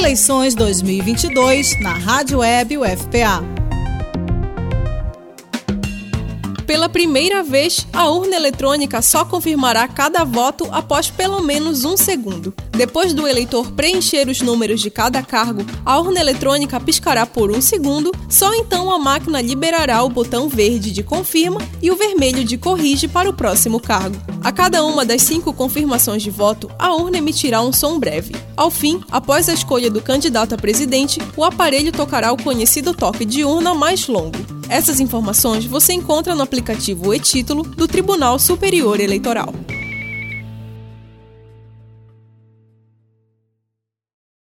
Eleições 2022 na Rádio Web UFPA. Pela primeira vez, a urna eletrônica só confirmará cada voto após pelo menos 1 segundo. Depois do eleitor preencher os números de cada cargo, a urna eletrônica piscará por 1 segundo, só então a máquina liberará o botão verde de confirma e o vermelho de corrige para o próximo cargo. A cada uma das 5 confirmações de voto, a urna emitirá um som breve. Ao fim, após a escolha do candidato a presidente, o aparelho tocará o conhecido toque de urna mais longo. Essas informações você encontra no aplicativo e-Título do Tribunal Superior Eleitoral.